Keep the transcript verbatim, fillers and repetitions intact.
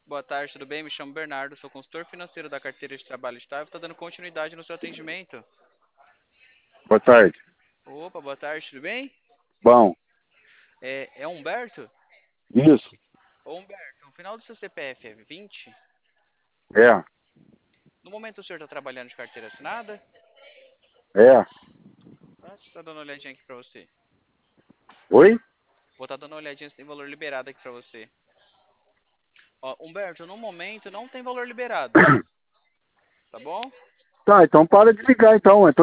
Boa tarde, tudo bem? Me chamo Bernardo, sou consultor financeiro da carteira de trabalho estável. Está dando continuidade no seu atendimento. Boa tarde. Opa, boa tarde, tudo bem? Bom, É, é Humberto? isso, Ô Humberto, o final do seu C P F é vinte? é, No momento o senhor está trabalhando de carteira assinada? é. Ah, deixa eu estar dando uma olhadinha aqui para você. Oi? Vou estar dando uma olhadinha se tem valor liberado aqui para você. Ó, Humberto, no momento não tem valor liberado, tá bom? Tá, então para de ligar então.